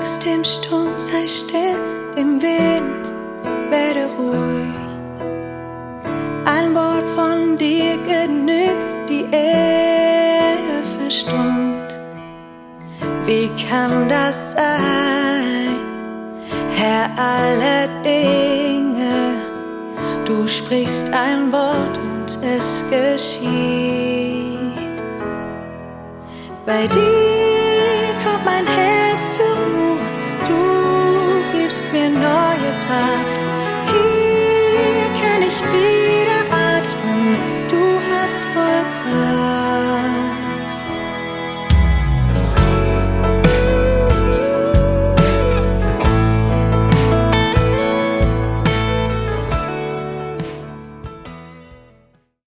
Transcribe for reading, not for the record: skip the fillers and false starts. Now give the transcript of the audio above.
sagst dem Sturm, sei still, dem Wind, werde ruhig. Ein Wort von dir genügt, die Erde verstummt. Wie kann das sein, Herr aller Dinge? Du sprichst ein Wort und es geschieht. Bei dir kommt mein Herz zur Ruhe, du gibst mir neue Kraft.